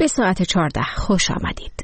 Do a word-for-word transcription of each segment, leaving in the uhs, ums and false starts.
به ساعت چهارده خوش آمدید.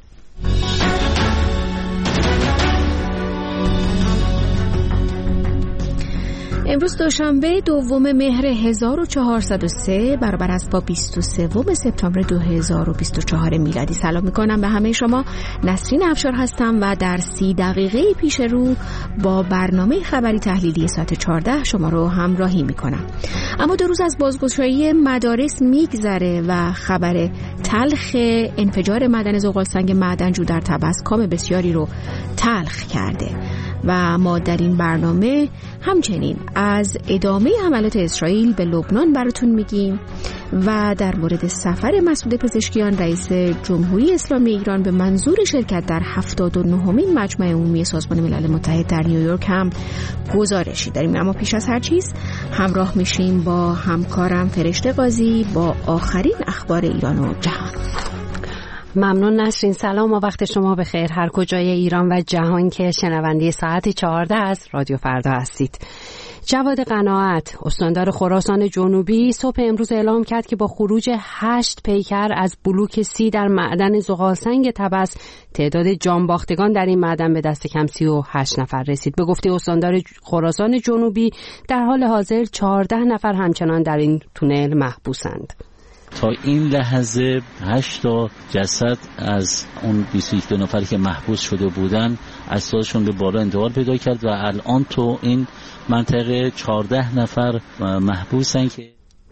امروز دوشنبه دوم مهر هزار و چهارصد و سه برابر است با بیست و سوم سپتامبر دو هزار و بیست و چهار میلادی. سلام میکنم به همه شما. نسرین افشار هستم و در سی دقیقه پیش رو با برنامه خبری تحلیلی ساعت چهارده شما رو همراهی میکنم. اما دو روز از بازگشایی مدارس میگذره و خبر تلخ انفجار معدن زغالسنگ معدنجو در طبس کام بسیاری رو تلخ کرده و ما در این برنامه همچنین از ادامه حملات اسرائیل به لبنان براتون میگیم و در مورد سفر مسعود پزشکیان رئیس جمهوری اسلامی ایران به منظور شرکت در هفتاد و نهمین مجمع عمومی سازمان ملل متحد در نیویورک هم گزارشی داریم. اما پیش از هر چیز همراه میشیم با همکارم فرشته قاضی با آخرین اخبار ایران و جهان. ممنون نسرین. سلام و وقت شما بخیر هر کجای ایران و جهان که شنونده ساعت چهارده از رادیو فردا هستید. جواد قناعت استاندار خراسان جنوبی صبح امروز اعلام کرد که با خروج هشت پیکر از بلوک سی در معدن زغالسنگ طبس تعداد جانباختگان در این معدن به دست کم سی و هشت نفر رسید. به گفته استاندار خراسان جنوبی در حال حاضر چهارده نفر همچنان در این تونل محبوسند. تا این لحظه هشت تا جسد از اون بیست و یک نفری که محبوس شده بودن اجسادشون به بالا انتقال پیدا کرد و الان تو این منطقه چهارده نفر محبوسن که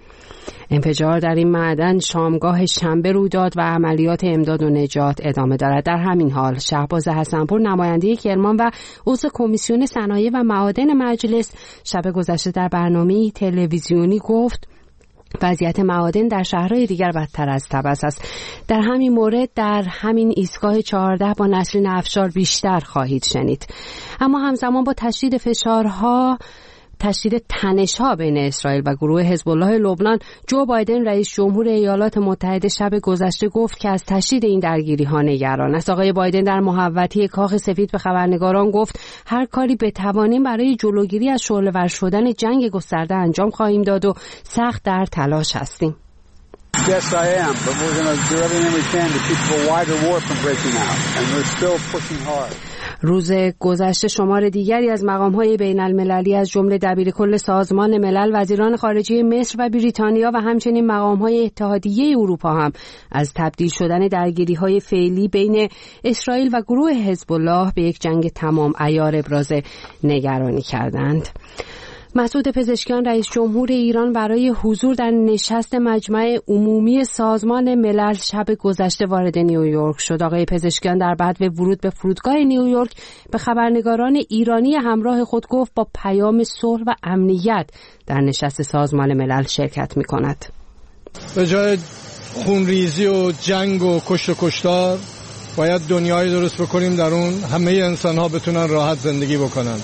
انفجار در این معدن شامگاه شنبه روی داد و عملیات امداد و نجات ادامه دارد. در همین حال شهباز حسنپور نماینده کرمان و عضو کمیسیون صنایع و معادن مجلس شب گذشته در برنامه تلویزیونی گفت وضعیت معادن در شهرهای دیگر بدتر از طبس است. در همین مورد در همین ایستگاه چهارده با نسرین افشار بیشتر خواهید شنید. اما همزمان با تشدید فشارها تشدید تنش‌ها بین اسرائیل و گروه حزب الله لبنان، جو بایدن رئیس جمهور ایالات متحده شب گذشته گفت که از تشدید این درگیری‌ها نگران است. آقای بایدن در محوطه کاخ سفید به خبرنگاران گفت هر کاری بتوانیم برای جلوگیری از شعله‌ور شدن جنگ گسترده انجام خواهیم داد و سخت در تلاش هستیم. Yes, I am, but we're going to do everything we can to keep the wider war from breaking out, and we're still pushing hard. روز گذشته شمار دیگری از مقام‌های بین‌المللی از جمله دبیرکل سازمان ملل، وزیران خارجه مصر و بریتانیا و همچنین مقام‌های اتحادیه اروپا هم از تبدیل شدن درگیری‌های فعلی بین اسرائیل و گروه حزب الله به یک جنگ تمام عیار ابراز نگرانی کردند. مسعود پزشکیان رئیس جمهور ایران برای حضور در نشست مجمع عمومی سازمان ملل شب گذشته وارد نیویورک شد. آقای پزشکیان در بعد به ورود به فرودگاه نیویورک به خبرنگاران ایرانی همراه خود گفت با پیام صلح و امنیت در نشست سازمان ملل شرکت می‌کند. به جای خونریزی و جنگ و کشت و کشتار باید دنیایی درست بکنیم در اون همه انسان‌ها بتونن راحت زندگی بکنن.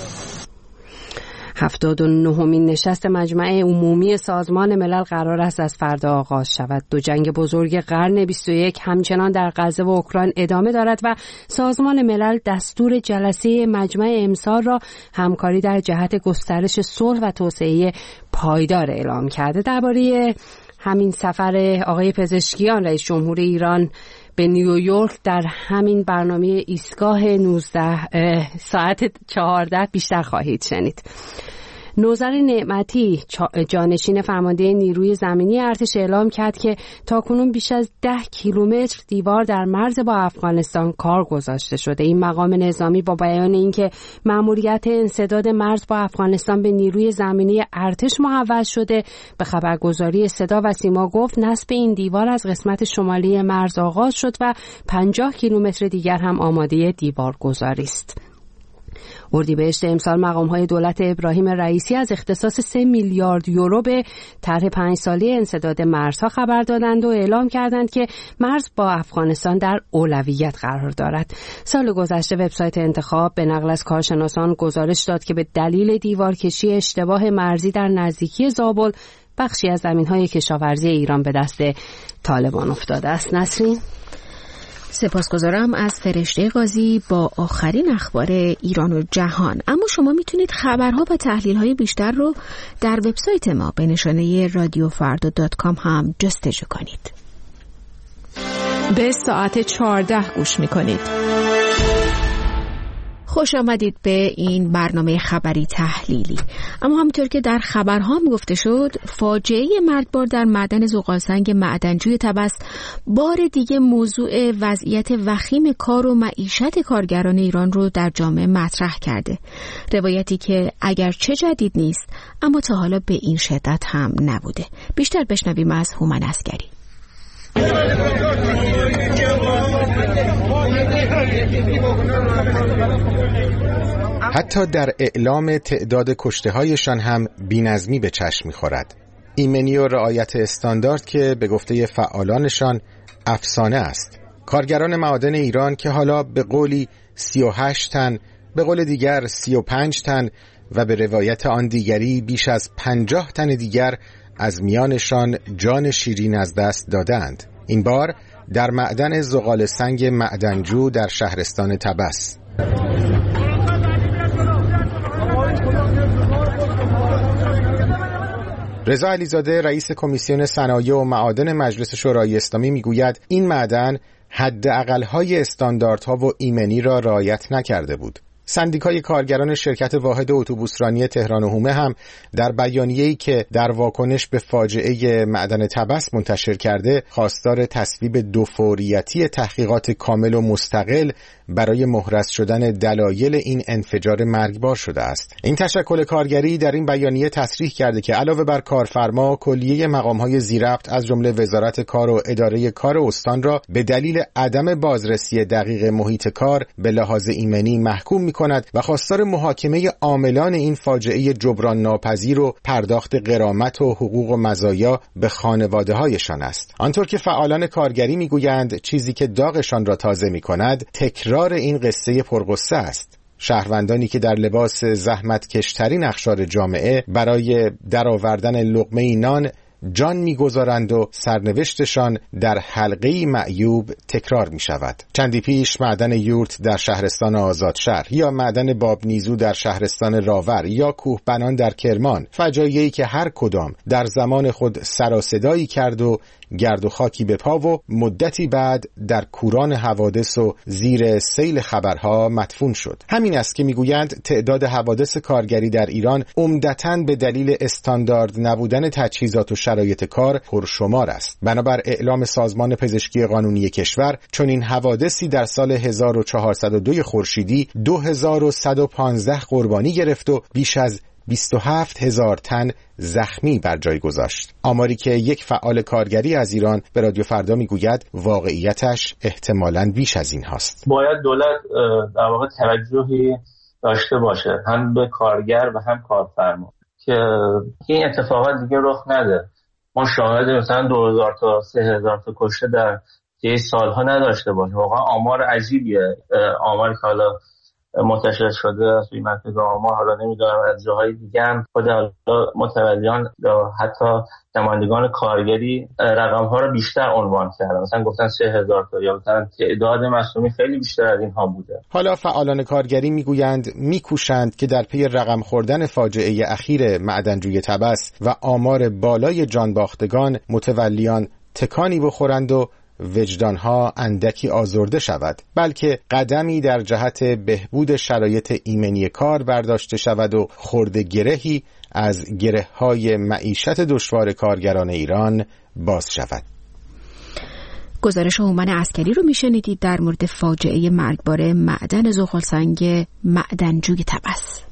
هفتاد و نهمین نشست مجمع عمومی سازمان ملل قرار است از فردا آغاز شود. دو جنگ بزرگ قرن بیست و یک همچنان در غزه و اوکراین ادامه دارد و سازمان ملل دستور جلسه مجمع امسال را همکاری در جهت گسترش صلح و توسعه پایدار اعلام کرده. درباره همین سفر آقای پزشکیان رئیس جمهور ایران به نیویورک در همین برنامه ایستگاه نوزده ساعت چهارده بیشتر خواهید شنید. نوذر نعمتی جانشین فرمانده نیروی زمینی ارتش اعلام کرد که تاکنون بیش از ده کیلومتر دیوار در مرز با افغانستان کار گذاشته شده. این مقام نظامی با بیان اینکه مأموریت انسداد مرز با افغانستان به نیروی زمینی ارتش محول شده، به خبرگزاری صدا و سیما گفت نصب این دیوار از قسمت شمالی مرز آغاز شد و پنجاه کیلومتر دیگر هم آماده دیوار گذاری است. اردیبهشت امسال مقام‌های دولت ابراهیم رئیسی از اختصاص سه میلیارد یورو به طرح پنج ساله انسداد مرزها خبر دادند و اعلام کردند که مرز با افغانستان در اولویت قرار دارد. سال گذشته وبسایت انتخاب به نقل از کارشناسان گزارش داد که به دلیل دیوارکشی اشتباه مرزی در نزدیکی زابل بخشی از زمین‌های کشاورزی ایران به دست طالبان افتاده است. نسرین، سپاسگزارم از فرشته قاضی با آخرین اخبار ایران و جهان. اما شما میتونید خبرها و تحلیل‌های بیشتر رو در وبسایت ما به نشانه رادیو فردا دات کام هم جستجو کنید. به ساعت چهارده گوش میکنید. خوش آمدید به این برنامه خبری تحلیلی. اما همونطور که در خبرها هم گفته شد، فاجعه مرگبار در معدن زغالسنگ معدنجوی طبس بار دیگه موضوع وضعیت وخیم کار و معیشت کارگران ایران رو در جامعه مطرح کرده. روایتی که اگرچه جدید نیست اما تا حالا به این شدت هم نبوده. بیشتر بشنویم از هومن عسگری. حتی در اعلام تعداد کشته‌هایشان هم بی‌نظمی به چشم می‌خورد. ایمنی و رعایت استاندارد که به گفته فعالانشان افسانه است. کارگران معادن ایران که حالا به قولی سی و هشت تن، به قول دیگر سی و پنج تن و به روایت آن دیگری بیش از پنجاه تن دیگر از میانشان جان شیرین از دست دادند. این بار در معدن زغالسنگ معدنجو در شهرستان طبس. رضا علیزاده رئیس کمیسیون صنایع و معادن مجلس شورای اسلامی میگوید این معدن حداقل‌های استانداردها و ایمنی را رعایت نکرده بود. سندیکای کارگران شرکت واحد اتوبوسرانی تهران و حومه هم در بیانیه‌ای که در واکنش به فاجعه معدن طبس منتشر کرده خواستار تصویب دوفوریتی تحقیقات کامل و مستقل برای محرز شدن دلایل این انفجار مرگبار شده است. این تشکل کارگری در این بیانیه تصریح کرده که علاوه بر کارفرما، کلیه مقام‌های زیرربط از جمله وزارت کار و اداره کار استان را به دلیل عدم بازرسی دقیق محیط کار به لحاظ ایمنی محکوم می‌کند و خواستار محاکمه عاملان این فاجعه جبران ناپذیر و پرداخت غرامت و حقوق و مزایا به خانواده‌هایشان است. آنطور که فعالان کارگری می‌گویند چیزی که داغشان را تازه می‌کند تکرار این قصه پرغصه است. شهروندانی که در لباس زحمتکشترین اقشار جامعه برای درآوردن لقمه نان جان می‌گذارند و سرنوشتشان در حلقه‌ای معیوب تکرار می‌شود. چندی پیش معدن یورت در شهرستان آزادشهر یا معدن بابنیزو در شهرستان راور یا کوهبنان در کرمان، فجایعی که هر کدام در زمان خود سر و صدایی کرد و گرد و خاکی به پا و مدتی بعد در کوران حوادث و زیر سیل خبرها مدفون شد. همین است که میگویند تعداد حوادث کارگری در ایران عمدتاً به دلیل استاندارد نبودن تجهیزات و شرایط کار پرشمار است. بنابر اعلام سازمان پزشکی قانونی کشور چون این حوادثی در سال هزار و چهارصد و دو خورشیدی دو هزار و صد و پانزده قربانی گرفت و بیش از بیست و هفت هزار تن زخمی بر جای گذاشت. آماری که یک فعال کارگری از ایران به رادیو فردا میگوید واقعیتش احتمالاً بیش از این هست. باید دولت در واقع توجهی داشته باشه هم به کارگر و هم کارفرما که این اتفاقات دیگه رخ نده. ما شاهد مثلا دو هزار تا سه هزار تا کشته در طی سالها نداشته باشیم. واقعا آمار عجیبیه. آماری که حالا منتشر شده از توی مرکز آمار، حالا نمیدونم از جاهای دیگه هم خود متولیان یا حتی نمایندگان کارگری رقم ها رو بیشتر عنوان کردن، مثلا گفتن سه هزار تا یا مثلا تعداد مصدومی خیلی بیشتر از اینها بوده. حالا فعالان کارگری میگویند میکوشند که در پی رقم خوردن فاجعه اخیر معدنجوی طبس و آمار بالای جانباختگان متولیان تکانی بخورند و وجدانها اندکی آزرده شود، بلکه قدمی در جهت بهبود شرایط ایمنی کار برداشته شود و خرده گرهی از گره‌های معیشت دشوار کارگران ایران باز شود. گزارش هومن عسکری رو میشنیدید در مورد فاجعه مرگبار معدن زغالسنگ معدنجوی طبس.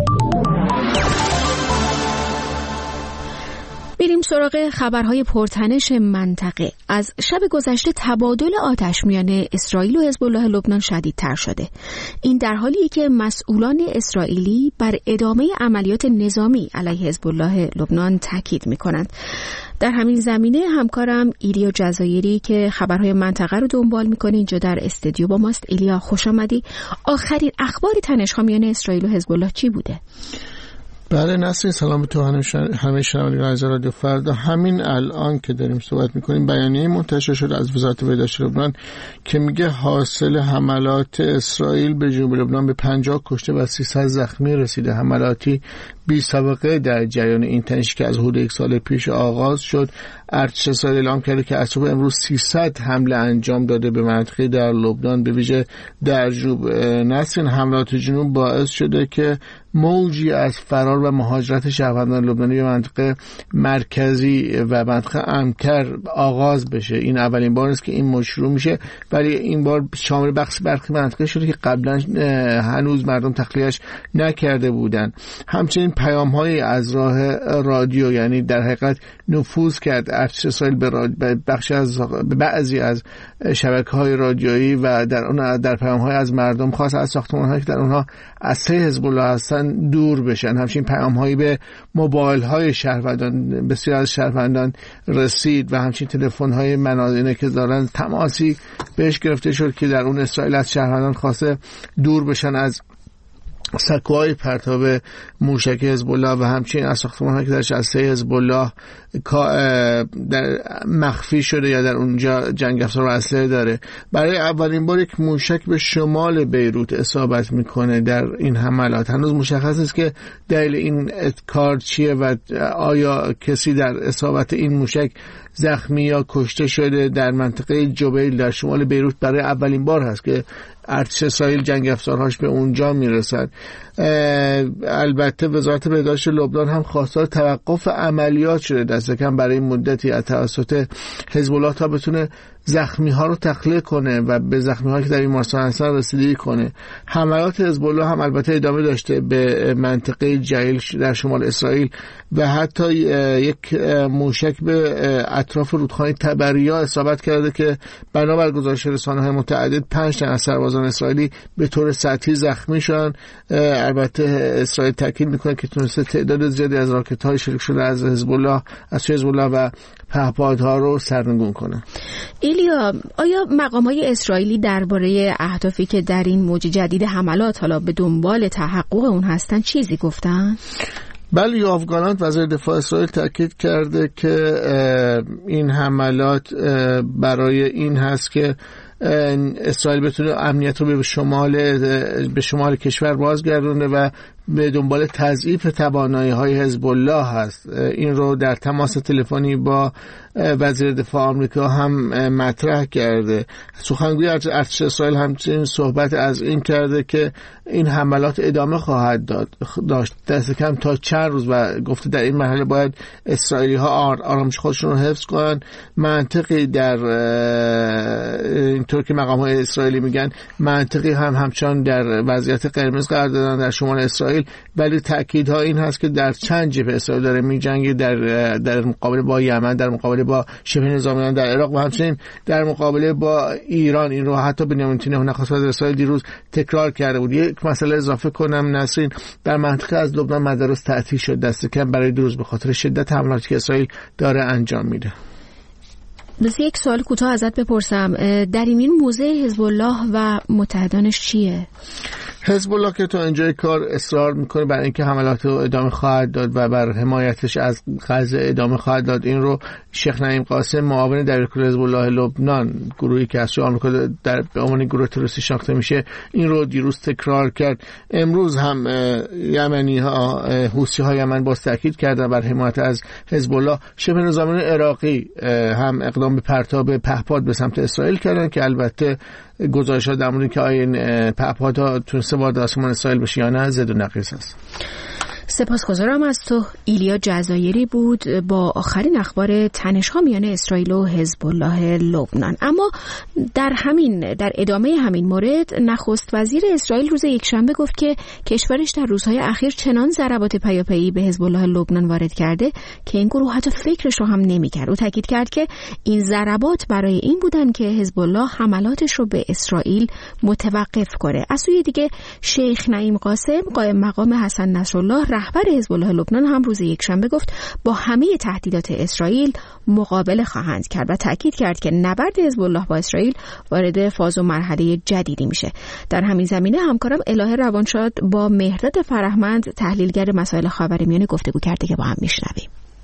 بریم سراغ خبرهای پرتنش منطقه. از شب گذشته تبادل آتش میان اسرائیل و حزب الله لبنان شدیدتر شده. این در حالیه که مسئولان اسرائیلی بر ادامه عملیات نظامی علیه حزب الله لبنان تاکید میکنند. در همین زمینه همکارم ایلیا جزایری که خبرهای منطقه رو دنبال میکنه اینجا در استودیو با ماست. ایلیا خوش آمدی. آخرین اخبار تنش‌ها میان اسرائیل و حزب الله چی بوده؟ بله نسرین، سلام به تو همه شنوندگان از رادیو فردا. همین الان که داریم صحبت میکنیم بیانیه منتشر شده از وزارت بهداشت لبنان که میگه حاصل حملات اسرائیل به جنوب لبنان به پنجاه کشته و سیصد زخمی رسیده. حملاتی بی سابقه در جریان این تنش که از حدود یک سال پیش آغاز شد ارتش اسرائیل اعلام کرده که از صبح امروز سیصد حمله انجام داده به منطقه در لبنان، به ویژه در جنوب. نسرین، حملات جنوب باعث شده که موجی از فرار و مهاجرت شهروندان لبنانی به منطقه مرکزی و منطقه امکر آغاز بشه. این اولین بار است که این موج شروع میشه، ولی این بار شامل بخش برخی منطقه شده که قبلا هنوز مردم تخلیه‌اش نکرده بودند. همچنین پیام‌هایی از راه رادیو، یعنی در حقیقت نفوذ کرد ارتش اسرائیل به بخش از به بعضی از شبکه‌های رادیویی و در اون در پیام‌های از مردم خاص از ساختمان‌هایی که در اونها اسلحه حزب الله هستن دور بشن. همچنین پیام‌هایی به موبایل‌های شهروندان، بسیار از شهروندان رسید و همچنین تلفن‌های منازل که دارن تماسی بهش گرفته شد که در اون اسرائیل از شهروندان خواسته دور بشن از سکوهای پرتاب موشک حزب الله و همچنین از ساختمان‌هایی که درش اسلحه حزب الله در مخفی شده یا در اونجا جنگ افزار و اسلحه داره. برای اولین بار یک موشک به شمال بیروت اصابت میکنه در این حملات. هنوز مشخص نیست که دلیل این کار چیه و آیا کسی در اصابت این موشک زخمی یا کشته شده. در منطقه جبیل در شمال بیروت برای اولین بار هست که ارتش اسرائیل جنگ افزارهاش به اونجا میرسد. البته وزارت بهداشت لبنان هم خواستار توقف عملیات شده دست کم برای مدتی از توسط حزب الله تا بتونه زخمی ها رو تخلیه کنه و به زخمی ها که در بیمارستان هستن رسیدگی کنه. حملات حزب الله هم البته ادامه داشته به منطقه جلیل در شمال اسرائیل و حتی یک موشک به اطراف رودخانه تبریا اصابت کرده که بنابر گزارش رسانه‌های متعدد پنج تن از سربازان اسرائیلی به طور سطحی زخمی شدن. البته اسرائیل تاکید میکنه که تونسته تعداد زیادی از راکت‌های شلیک شده از حزب الله از حزب الله و پهپادها رو سرنگون کنه. ایلیا، آیا مقام‌های اسرائیلی درباره اهدافی که در این موج جدید حملات حالا به دنبال تحقق اون هستن چیزی گفتن؟ بله، یوآف گالانت وزیر دفاع اسرائیل تاکید کرده که این حملات برای این هست که اسرائیل بتونه امنیت رو به شمال به شمال کشور بازگردونه و به دنبال تضعیف توانایی‌های حزب الله هست. این رو در تماس تلفنی با وزیر دفاع آمریکا هم مطرح کرده. سخنگوی ارتش اسرائیل همچنین صحبت از این کرده که این حملات ادامه خواهد داد داشت دست کم تا چند روز و گفته در این مرحله باید اسرائیلی‌ها آرامش خودشون رو حفظ کنن. منطقی در اینطور که مقام‌های اسرائیلی میگن منطقی هم همچنان در وضعیت قرمز قرار دادن در شمال اسرائیل، ولی تأکیدها این هست که در چند جبهه اسرائیل داره می‌جنگه، در در مقابله با یمن، در مقابله با شبه نظامیان در عراق و همچنین در مقابله با ایران. این رو حتی بنیامین نتانیاهو نخست وزیر اسرائیل دیروز تکرار کرده بود. یک مسئله اضافه کنم نسرین، در منطقه از لبنان مدارس تعطیل شد دست کم برای دو روز به خاطر شدت حملاتی که اسرائیل داره انجام میده. بس یک سوال کوتاه ازت بپرسم، در این موضع حزب الله و متحدانش چیه؟ حزب الله که تا اینجای کار اصرار میکنه برای اینکه حملات رو ادامه خواهد داد و بر حمایتش از غزه ادامه خواهد داد. این رو شیخ نعیم قاسم، معاون دبیرکل حزب الله لبنان، گروهی که از آمریکا در به عنوان گروه تروریستی شناخته میشه، این رو دیروز تکرار کرد. امروز هم یمنی ها حوثی ها یمن باز تاکید کردن بر حمایت از حزب الله. شبه نظامیان عراقی هم اقدام به پرتاب پهپاد به سمت اسرائیل کردن که البته گزارش‌ها در مورد که آیا این پهپادها تونسته وارد آسمان اسرائیل بشه یا نه زد و نقیص است. سپاسگزارم از تو. ایلیا جزایری بود با آخرین اخبار تنش‌ها میان اسرائیل و حزب الله لبنان. اما در همین در ادامه همین مورد نخست وزیر اسرائیل روز یکشنبه گفت که کشورش در روزهای اخیر چنان ضربات پیاپی به حزب الله لبنان وارد کرده که این گروه حتی فکرش رو هم نمی‌کرد. او تاکید کرد که این ضربات برای این بودن که حزب الله حملاتش رو به اسرائیل متوقف کنه. از سوی دیگه شیخ نعیم قاسم قائم مقام حسن نصرالله رهبر حزب الله لبنان هم روز یکشنبه گفت با همه تهدیدات اسرائیل مقابله خواهند کرد و تاکید کرد که نبرد حزب الله با اسرائیل وارد فاز و مرحله جدیدی میشه. در همین زمینه همکارم الهه روانشاد با مهرداد فرهمند تحلیلگر مسائل خاورمیانه گفتگو کرده که با هم میشنویم.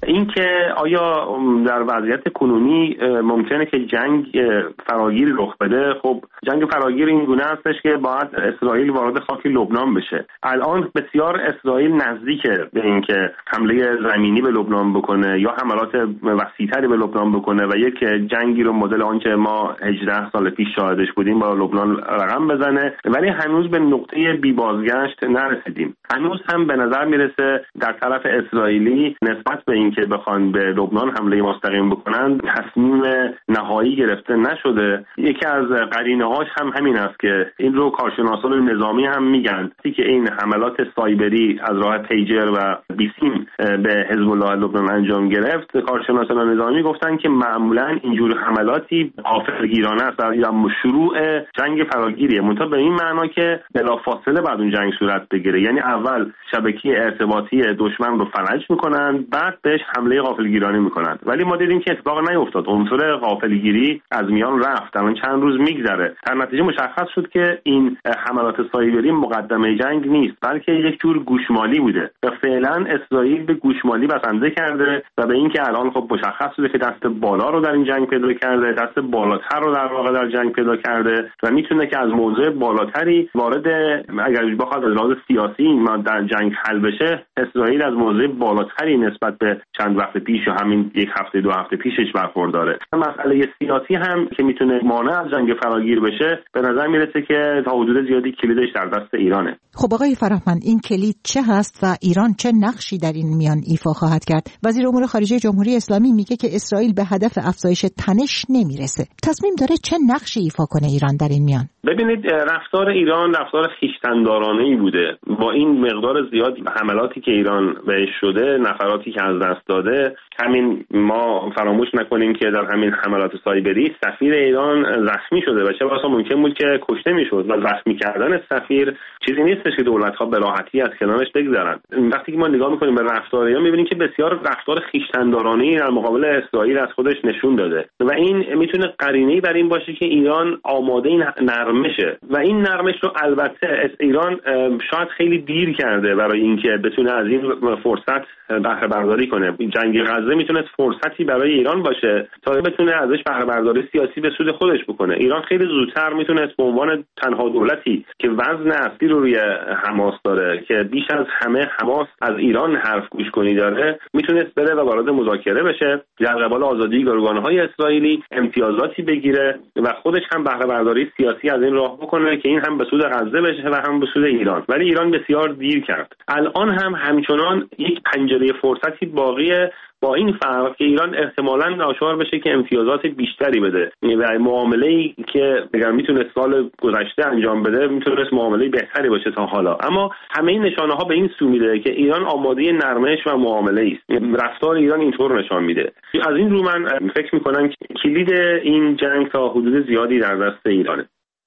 اینکه آیا در وضعیت کنونی ممکنه که جنگ فراگیر رخ بده؟ خب جنگ فراگیر این گونه هستش که باید اسرائیل وارد خاک لبنان بشه. الان بسیار اسرائیل نزدیکه به اینکه حمله زمینی به لبنان بکنه یا حملات وسیع‌تری به لبنان بکنه و یک جنگی رو مدل آنچه ما هجده سال پیش شاهدش بودیم با لبنان رقم بزنه، ولی هنوز به نقطه بی بازگشت نرسیدیم. هنوز هم به نظر میرسه در طرف اسرائیلی نسبت به اینکه بخوان به لبنان حمله مستقیم بکنن تصمیم نهایی گرفته نشده. یکی از قرینه‌هاش هم همین است که این رو کارشناسان نظامی هم میگن که این حملات سایبری از راه پیجر و بیسیم به حزب الله لبنان انجام گرفت. کارشناسان نظامی گفتن که معمولا اینجور حملاتی غافلگیرانه است یا شروع جنگ فراگیریه، منتها به این معنا که بلافاصله بعد اون جنگ صورت بگیره. یعنی اول شبکه ارتباطی دشمن رو فلج میکنن، بعد بهش حمله غافلگیرانه میکنن. ولی ما دیدیم که اتفاق نیفتاد، عنصر غافلگیری از میان رفت. الان چند روز میگذره، در نتیجه مشخص شد که این حملات سایبری مقدمه جنگ نیست، بلکه یک جور گوشمالی بوده و فعلا اسرائیل به گوشمالی بسنده کرده و به اینکه الان خب مشخص شده که دست بالا رو در این جنگ پیدا کرده، دست بالاتر رو در واقع در جنگ پیدا کرده و میتونه که از موضع بالاتری وارد، اگر بخواد از لحاظ سیاسی ما در جنگ حل بشه، اسرائیل از موضع بالاتری نسبت به چند وقت پیش و همین یک هفته دو هفته پیشش برخورداره. مسئله سیاسی هم که میتونه مانع از جنگ فراگیر بشه، به نظر میرسه که تا حدود زیادی کلیدش در دست ایرانه. خب آقای فرهمند، این کلید چه هست و ایران چه نقشی در این میان ایفا خواهد کرد؟ وزیر امور خارجه جمهوری اسلامی میگه که اسرائیل به هدف افزایش تنش نمیرسه. تصمیم داره چه نقشی ایفا کنه ایران در این میان؟ ببینید، رفتار ایران رفتار خویشتن‌دارانه‌ای بوده. با این مقدار زیاد حملاتی که ایران بهش شده، نفراتی که از دست داده، همین ما فراموش نکنیم که در همین حملات سایبری سفیر ایران زخمی شده و چه بسا ممکن بود که کشته میشد و زخمی کردن سفیر چیزی نیستش که دولت‌ها به راحتی از کنارش بگذرن. وقتی که ما نگاه می‌کنیم به رفتار ایران، می‌بینیم که بسیار رفتار خویشتن‌دارانه‌ای در مقابل اسرائیل از خودش نشون داده و این میتونه قرینه‌ای بر این باشه که ایران آماده این نرمشه و این نرمش رو البته ایران شاید خیلی دیر کرده برای اینکه بتونه از این فرصت بهره برداری کنه. جنگ غزه میتونه فرصتی برای ایران باشه تا بتونه ازش بهره برداری سیاسی به سود خودش بکنه. ایران خیلی زودتر میتونه به عنوان تنها دولتی که وزن اصلی رو روی حماس داره، که بیش از همه حماس از ایران حرف گوش کنی داره، میتونست بره و وارد مذاکره بشه، در قبال آزادی گروگان‌های اسرائیلی امتیازاتی بگیره و خودش هم بهره برداری سیاسی از این راه بکنه که این هم به سود غزه بشه و هم به سود ایران. ولی ایران بسیار دیر کرد. الان هم همچنان یک پنجره فرصتی باقیه، با این فرق که ایران احتمالاً ناچار بشه که امتیازات بیشتری بده و معامله‌ای که اگر میتونه سال گذشته انجام بده میتونه معامله بهتری باشه تا حالا. اما همه این نشانه‌ها به این سو میده که ایران آماده نرمش و معامله است. رفتار ایران اینطور نشان میده. از این رو من فکر می‌کنم که کلید این جنگ تا حدود زیادی در دست ایرانه.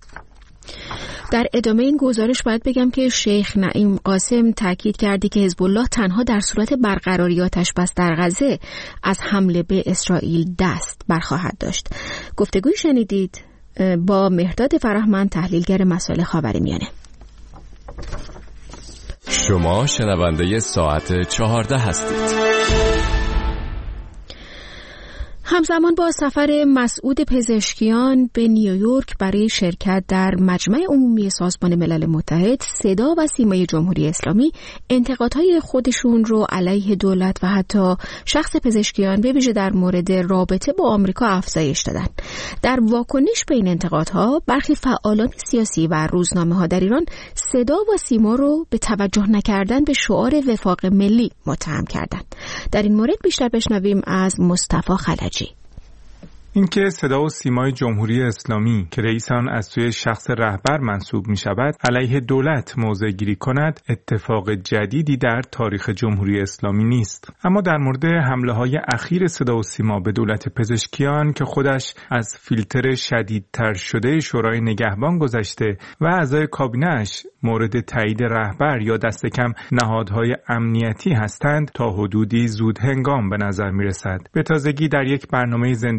در ادامه این گزارش باید بگم که شیخ نعیم قاسم تاکید کرده که حزب الله تنها در صورت برقراری آتش‌بس در غزه از حمله به اسرائیل دست برخواهد داشت. گفتگوی شنیدید با مهرداد فرهمند، تحلیلگر مسائل خاورمیانه. شما شنونده ساعت چهارده هستید. همزمان با سفر مسعود پزشکیان به نیویورک برای شرکت در مجمع عمومی سازمان ملل متحد، صدا و سیمای جمهوری اسلامی انتقادهای خودشون رو علیه دولت و حتی شخص پزشکیان به ویژه در مورد رابطه با آمریکا افزایش دادن. در واکنش به این انتقادها، برخی فعالان سیاسی و روزنامه‌ها در ایران صدا و سیما رو به توجه نکردن به شعار وفاق ملی متهم کردند. در این مورد بیشتر بشنویم از مصطفی خلجی. اینکه صدا و سیمای جمهوری اسلامی که رئیس آن از سوی شخص رهبر منصوب می شود علیه دولت موضع گیری کند اتفاق جدیدی در تاریخ جمهوری اسلامی نیست. اما در مورد حمله های اخیر صدا و سیما به دولت پزشکیان که خودش از فیلتر شدیدتر شده شورای نگهبان گذشته و اعضای کابینه‌اش مورد تایید رهبر یا دست کم نهادهای امنیتی هستند، تا حدودی زود هنگام به نظر می رسد. به تازگی در یک برنامه زنده صدا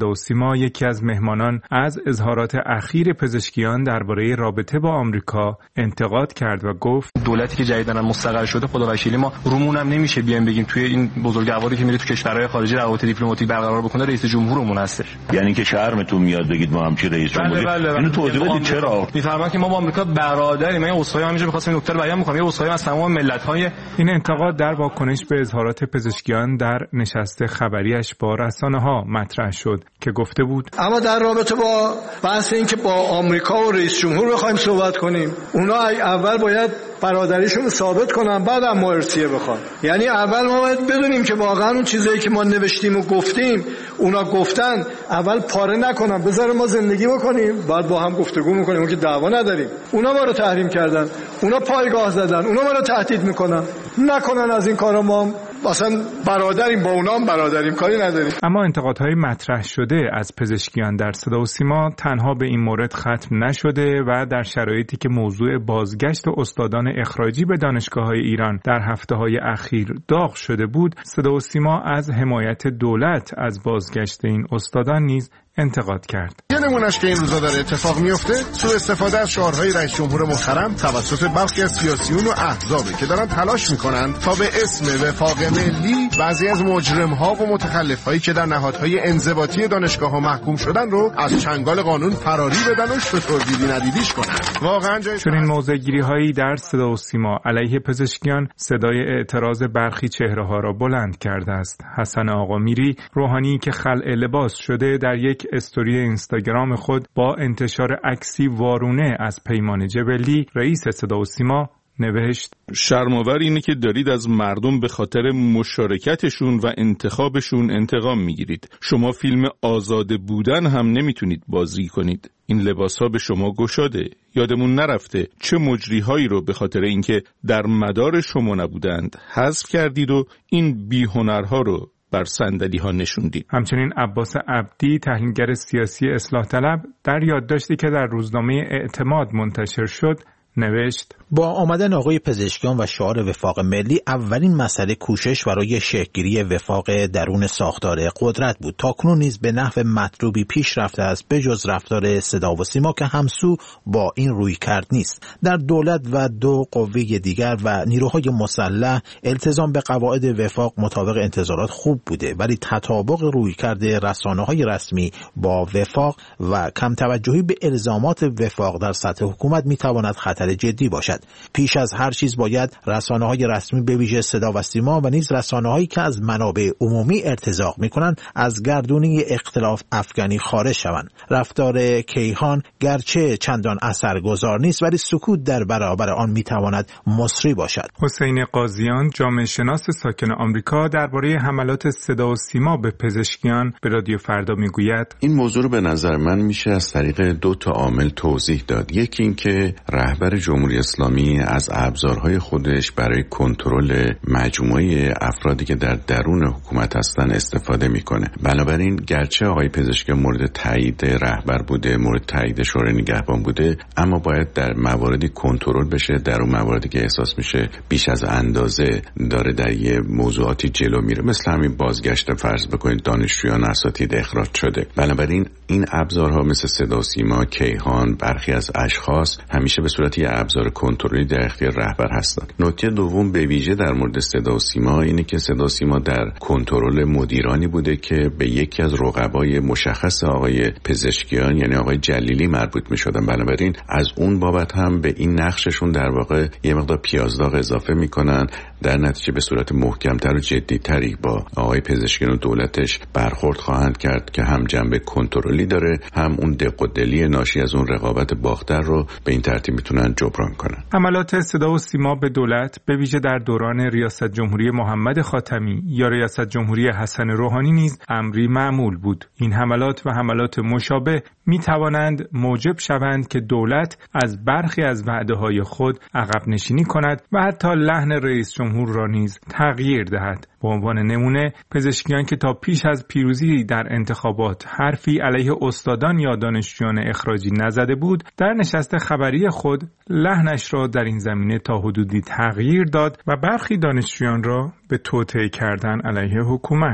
صدا و سیما یکی از مهمانان از اظهارات اخیر پزشکیان درباره رابطه با آمریکا انتقاد کرد و گفت دولتی که جدیداً مستقر شده خدا وکیلی ما رومون هم نمیشه بیایم بگیم توی این بزرگواری که میره تو کشورهای خارجی روابط دیپلماتیک برقرار بکنه رئیس جمهورمون هستش. یعنی که شرمتون میاد بگید ما همچی رئیس جمهوری. اینو توضیح بدید چرا؟ میفهمن که ما با آمریکا برادریم. من اسخای همینجا می‌خواستم این نکته رو بیان بکنم. یه اسخای از تمام ملت‌های این انتقاد در واکنش به اظهارات پزشکیان در نشست خبریش با رسانه‌ها مطرح شد که گفته بود اما در رابطه با بحث این که با آمریکا و رئیس جمهور بخوایم صحبت کنیم، اونا اول باید برادریشون رو ثابت کنن، بعد هم ما ارسیه بخوان. یعنی اول ما باید بدونیم که واقعا اون چیزایی که ما نوشتیم و گفتیم اونا گفتن اول پاره نکنن، بذار ما زندگی بکنیم، بعد با هم گفتگو میکنیم. اون که دعوا نداریم. اونا ما رو تحریم کردن، اونا پایگاه زدن، اونا ما رو تهدید میکنن. نکنن از این کارا، ما اصلا برادریم، با اونا هم برادریم، کاری نداریم. اما انتقادهای مطرح شده از پزشکیان در صدا و سیما تنها به این مورد ختم نشده و در شرایطی که موضوع بازگشت استادان اخراجی به دانشگاه‌های ایران در هفته‌های اخیر داغ شده بود، صدا و سیما از حمایت دولت از بازگشت این استادان نیز انتقاد کرد. یه نمونهش که این روزا داره اتفاق میفته سوء استفاده از شعارهای رئیس جمهور محترم توسط برخی از سیاسیون و احزابی که دارن تلاش میکنن تا به اسم وفاق ملی بعضی از مجرم‌ها و متخلف‌هایی که در نهادهای انضباطی دانشگاه‌ها محکوم شدن رو از چنگال قانون فراری بدن و شطور دیدی ندیدیش کنن. واقعا جای چنین موضع‌گیری‌هایی در صدا و سیما علیه پزشکیان صدای اعتراض برخی چهره‌ها را بلند کرده است. حسن آقامیری، روحانی که خلع لباس شده، در یک استوری اینستاگرام خود با انتشار عکسی وارونه از پیمان جبلی رئیس صدا و سیما نوشت: شرم‌آور اینه که دارید از مردم به خاطر مشارکتشون و انتخابشون انتقام میگیرید. شما فیلم آزاده بودن هم نمیتونید بازی کنید. این لباس‌ها به شما گشاده. یادمون نرفته چه مجری‌هایی رو به خاطر اینکه در مدار شما نبودند حذف کردید و این بی‌هنرها رو بر صندلی ها نشوندید. همچنین عباس عبدی، تحلیلگر سیاسی اصلاح طلب، در یادداشتی که در روزنامه اعتماد منتشر شد نوشت: با آمدن آقای پزشکیان و شعار وفاق ملی، اولین مسئله کوشش برای شکل‌گیری وفاق درون ساختار قدرت بود. تاکنون نیز به نحو مطلوبی پیش رفته است، به جز رفتار صدا و سیما که همسو با این رویکرد نیست. در دولت و دو قوه دیگر و نیروهای مسلح التزام به قواعد وفاق مطابق انتظارات خوب بوده، ولی تطابق رویکرد رسانه‌های رسمی با وفاق و کم توجهی به الزامات وفاق در سطح حکومت می‌تواند خطر جدی باشد. پیش از هر چیز باید رسانه‌های رسمی به ویژه صدا و سیما و نیز رسانه‌هایی که از منابع عمومی ارتزاق می‌کنند از گردونی اختلاف افغانی خارج شوند. رفتار کیهان گرچه چندان اثرگذار نیست، ولی سکوت در برابر آن می‌تواند مصری باشد. حسین قاضیان، جامعه شناس ساکن آمریکا، درباره حملات صدا و سیما به پزشکیان به رادیو فردا میگوید: این موضوع رو به نظر من میشه از طریق دو تا عامل توضیح داد. یکی این که رهبر جمهوری اسلامی از ابزارهای خودش برای کنترل مجموعه افرادی که در درون حکومت هستن استفاده میکنه. بنابراین گرچه آقای پزشکیان مورد تایید رهبر بوده، مورد تایید شورای نگهبان بوده، اما باید در مواردی کنترل بشه، در اون مواردی که احساس میشه بیش از اندازه داره در یه موضوعاتی جلو میره، مثل همین بازگشت فرض بکنید دانشجویان اساتید اخراج شده. بنابراین این ابزارها مثل صدا و سیما، کیهان، برخی از اشخاص همیشه به صورت یه ابزار کنترلی در اختیار رهبر هستند. نکته دوم به ویژه در مورد صدا و سیما اینه که صدا و سیما در کنترل مدیرانی بوده که به یکی از رقبای مشخص آقای پزشکیان یعنی آقای جلیلی مربوط می‌شدن. بنابراین از اون بابت هم به این نقششون در واقع یه مقدار پیازداغ اضافه میکنن، در نتیجه به صورت محکمتر و جدی‌تری با آقای پزشکیان و دولتش برخورد خواهند کرد که هم جنبه کنترلی داره، هم اون دق و دلی ناشی از اون رقابت باختر رو به این ترتیب میتونن جبران کنن. حملات صدا و سیما به دولت به ویژه در دوران ریاست جمهوری محمد خاتمی یا ریاست جمهوری حسن روحانی نیز امری معمول بود. این حملات و حملات مشابه می توانند موجب شوند که دولت از برخی از وعده‌های خود عقب نشینی کند و حتی لحن رئیس جمهور را نیز تغییر دهد. به عنوان نمونه پزشکیان که تا پیش از پیروزی در انتخابات حرفی علیه استادان یا دانشجویان اخراجی نزده بود، در نشست خبری خود لحنش را در این زمینه تا حدودی تغییر داد و برخی دانشجویان را به توطئه کردن علیه حکومت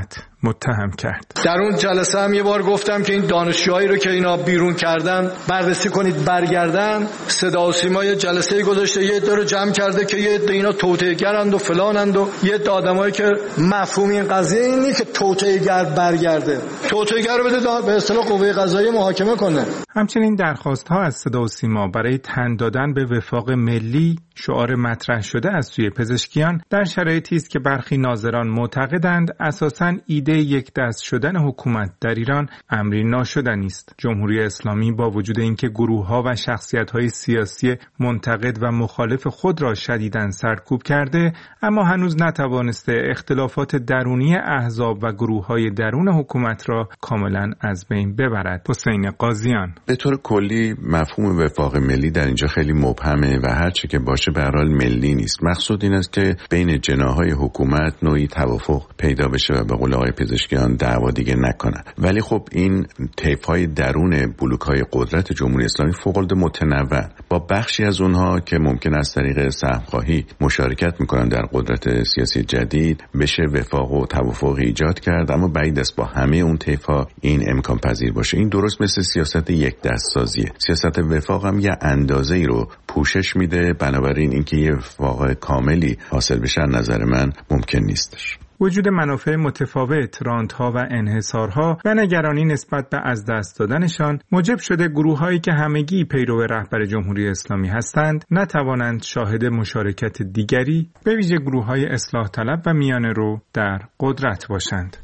متهم کرد. در اون جلسه هم یه بار گفتم که این دانشجوهایی رو که اینا بیرون کردن بررسی کنید برگردن. صدا و سیما یه جلسه گذاشته، یه عده رو جمع کرده که یه عده اینا توطئه‌گرند و فلانند و یه عده آدمایی که مفهوم این قضیه اینه که توطئه‌گر برگرده. توطئه‌گر رو بده به اصطلاح قوه قضاییه محاکمه کنه. همچنین درخواست‌ها از صدا و سیما برای تن دادن به وفاق ملی، شعار مطرح شده از سوی پزشکیان، در شرایطی است که برخی ناظران معتقدند اساساً ایده یک دست شدن حکومت در ایران امری ناشدنی است. جمهوری اسلامی با وجود اینکه گروه‌ها و شخصیت‌های سیاسی منتقد و مخالف خود را شدیداً سرکوب کرده، اما هنوز نتوانسته اختلافات درونی احزاب و گروه‌های درون حکومت را کاملاً از بین ببرد. حسین قاضیان: به طور کلی مفهوم وفاق ملی در اینجا خیلی مبهمه و هر چه که باشه به هر حال ملی نیست. مقصود این است که بین جناح‌های حکومت نوعی توافق پیدا بشه و به قول آقای پزشکیان دعوا دیگه نکنن. ولی خب این طیف‌های درون بلوک‌های قدرت جمهوری اسلامی فوق‌العاده متنوع، با بخشی از اونها که ممکن است طریق سهم‌خواهی مشارکت میکنن در قدرت سیاسی جدید بشه وفاق و توافق ایجاد کرد، اما بعید است با همه اون طیف‌ها این امکان پذیر باشه. این درست مثل سیاست یک دست سازیه. سیاست وفاق هم یه اندازه‌ای رو پوشش میده، بنابراین اینکه یه وفاق کاملی حاصل بشه نظر من ممکن نیستش. وجود منافع متفاوت، رانت‌ها و انحصارها و نگرانی نسبت به از دست دادنشان موجب شده گروه‌هایی که همگی پیرو رهبر جمهوری اسلامی هستند نتوانند شاهد مشارکت دیگری به ویژه گروه‌های اصلاح طلب و میانه رو در قدرت باشند.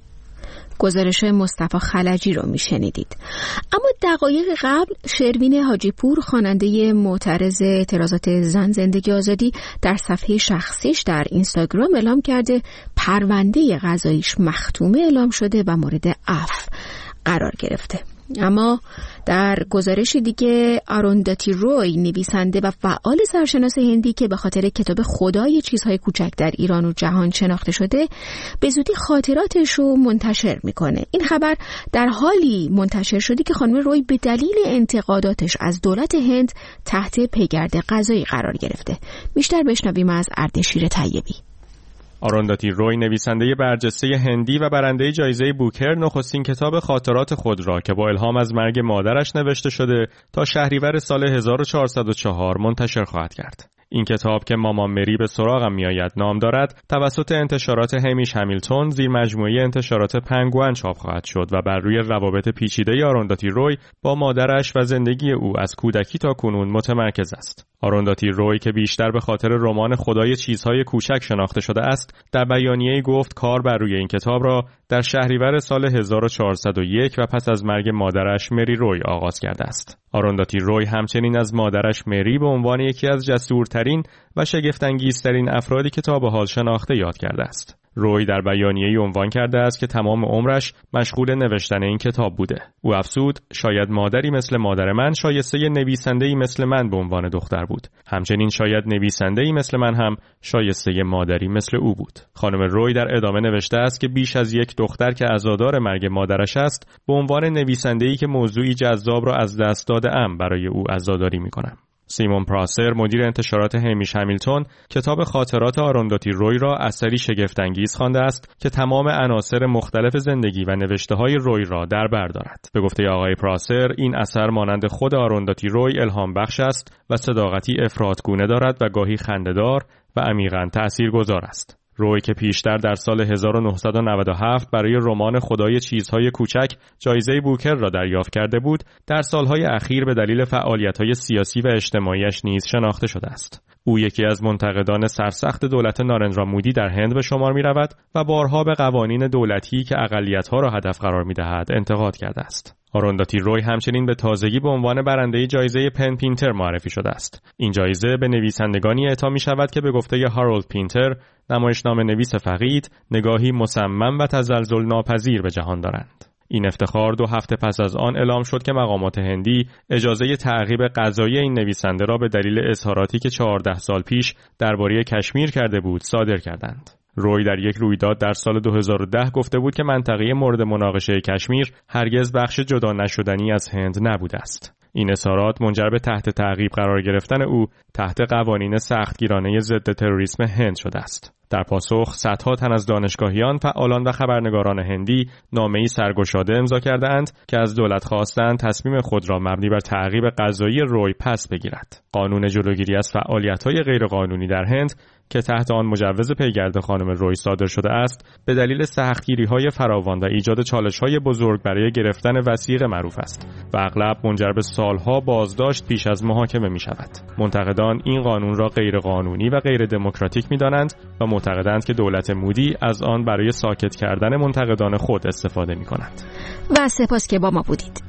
گزارش مصطفی خلجی رو میشنیدید. اما دقایق قبل شروین حاجی پور، خواننده معترض اعتراضات زن زندگی آزادی، در صفحه شخصیش در اینستاگرام اعلام کرده پرونده قضاییش مختومه اعلام شده و مورد عفو قرار گرفته. اما در گزارش دیگه آرونداتی روی، نویسنده و فعال سرشناس هندی که به خاطر کتاب خدای چیزهای کوچک در ایران و جهان شناخته شده، به زودی خاطراتش رو منتشر میکنه. این خبر در حالی منتشر شده که خانم روی به دلیل انتقاداتش از دولت هند تحت پیگرد قضایی قرار گرفته. بیشتر بشنویم از اردشیر طیبی. آرونداتی روی، نویسنده برجسته هندی و برنده جایزه بوکر، نخستین کتاب خاطرات خود را که با الهام از مرگ مادرش نوشته شده تا شهریور سال هزار و چهارصد و چهار منتشر خواهد کرد. این کتاب که مامان مری به سراغم میآید نام دارد، توسط انتشارات همیش همیلتون زیر مجموعه انتشارات پنگوئن چاپ خواهد شد و بر روی روابط پیچیده آرونداتی روی با مادرش و زندگی او از کودکی تا کنون متمرکز است. آرونداتی روی که بیشتر به خاطر رمان خدای چیزهای کوچک شناخته شده است، در بیانیه‌ای گفت کار بر روی این کتاب را در شهریور سال هزار و چهارصد و یک و پس از مرگ مادرش مری روی آغاز کرده است. آرونداتی روی همچنین از مادرش مری به عنوان یکی از جسورترین و شگفت‌انگیزترین افرادی که تا به حال شناخته یاد کرده است. روی در بیانیه‌ای عنوان کرده است که تمام عمرش مشغول نوشتن این کتاب بوده. او افزود شاید مادری مثل مادر من شایسته نویسنده‌ای مثل من به عنوان دختر بود. همچنین شاید نویسنده‌ای مثل من هم شایسته مادری مثل او بود. خانم روی در ادامه نوشته است که بیش از یک دختر که عزادار مرگ مادرش است، به عنوان نویسنده‌ای که موضوعی جذاب را از دست داده‌ام برای او عزاداری می‌کنم. سیمون پراسر، مدیر انتشارات همیش همیلتون، کتاب خاطرات آرونداتی روی را اثری شگفت‌انگیز خوانده است که تمام عناصر مختلف زندگی و نوشته‌های روی را در بر دارد. به گفته آقای پراسر، این اثر مانند خود آرونداتی روی الهام بخش است و صداقتی افراطگونه دارد و گاهی خنده‌دار و عمیقاً تأثیرگذار است. روی که پیشتر در سال هزار و نهصد و نود و هفت برای رمان خدای چیزهای کوچک جایزه بوکر را دریافت کرده بود، در سالهای اخیر به دلیل فعالیت‌های سیاسی و اجتماعیش نیز شناخته شده است. او یکی از منتقدان سرسخت دولت نارندرا مودی در هند به شمار می‌رود و بارها به قوانین دولتی که اقلیت‌ها را هدف قرار می‌دهد انتقاد کرده است. آرونداتی روی همچنین به تازگی به عنوان برنده جایزه پن پینتر معرفی شده است. این جایزه به نویسندگانی اعطا می شود که به گفته هارولد پینتر، نمایشنامه نویس فقید، نگاهی مصمم و تزلزل ناپذیر به جهان دارند. این افتخار دو هفته پس از آن اعلام شد که مقامات هندی اجازه تعقیب قضایی این نویسنده را به دلیل اظهاراتی که چهارده سال پیش درباره کشمیر کرده بود صادر کردند. روی در یک رویداد در سال دو هزار و ده گفته بود که منطقه مورد مناقشه کشمیر هرگز بخش جدا نشدنی از هند نبوده است. این اظهارات منجر به تحت تعقیب قرار گرفتن او تحت قوانین سختگیرانه ضد تروریسم هند شده است. در پاسخ صدها تن از دانشگاهیان، فعالان و خبرنگاران هندی نامه‌ای سرگشاده امضا کرده‌اند که از دولت خواستند تصمیم خود را مبنی بر تعقیب قضایی روی پس بگیرد. قانون جلوگیری از فعالیت‌های غیرقانونی در هند که تحت آن مجوز پیگرد خانم روی صادر شده است، به دلیل سختگیری‌های فراوان و ایجاد چالش‌های بزرگ برای گرفتن وثیقه معروف است و اغلب منجر به سالها بازداشت پیش از محاکمه می‌شود. منتقدان این قانون را غیرقانونی و غیر دموکراتیک می‌دانند و معتقدند که دولت مودی از آن برای ساکت کردن منتقدان خود استفاده می‌کند. و سپاس که با ما بودید.